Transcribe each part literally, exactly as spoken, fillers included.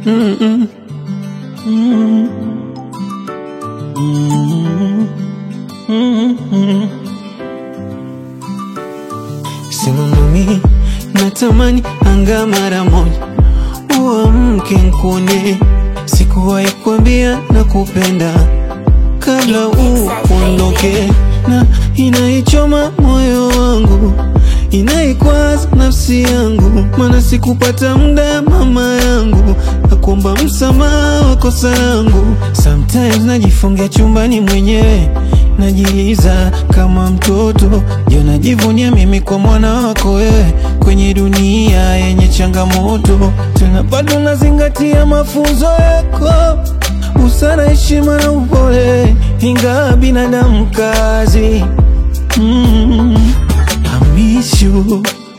Mm-mm. Mm-mm. Mm-mm. Mm-mm. Sema mami, natamani anga mara moja uamke nikuone. Sikuwahi kuambia nakupenda kabla uondoke, na inaichoma moyo wangu, inaikwaza nafsi yangu, maana sikupata muda mama yangu, nakuomba msamaha wa kosa langu. Sometimes najifungia chumbani mwenyewe, najiliza kama mtoto, jo najivunia mimi kwa mwana wako wewe, kwenye dunia yenye changamoto. Tena bado nazingatia mafunzo yako, busara, heshima na upole, ingawa binadamu kazi. mm, I miss you,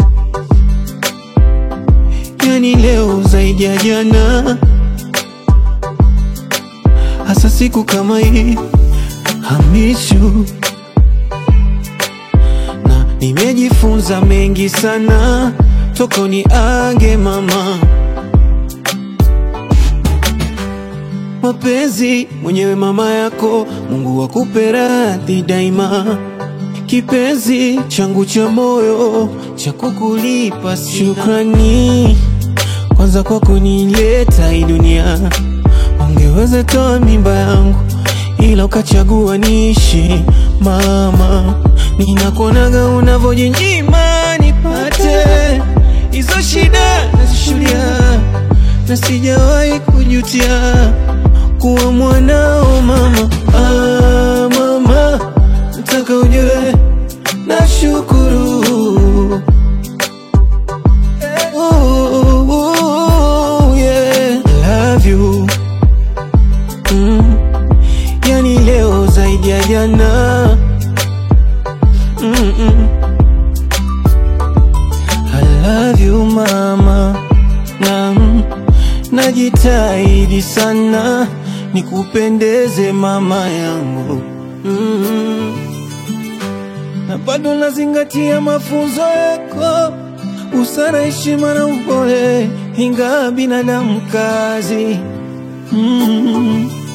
yani leo zaidi ya jana, hasa siku kama hii. I miss you, na nimejifunza mengi sana toka uniage mama. Mapenzi mwenyewe mama yako, Mungu akupe radhi daima. Kipenzi changu cha moyo, cha kukulipa sina. Shukrani kwanza kwa kunileta hii dunia, ungeweza toa mimba yangu ila ukachagua niishi mama. Ninakuonaga unavyojinyima nipate hizo shida nazishuhudia, na sijawahi kujutia kuwa mwanao mama. Ah, mama, nataka ujue nashukuru. Oh, oh, yeah. Love you. Mm. Yani leo zaidi ya jana. Mm-mm. I love you mama, na najitahidi sana nikupendeze mama yangu. mm. Na bado nazingatia mafunzo yako, busara, heshima na upole, ingawa binadamu kazi. mm.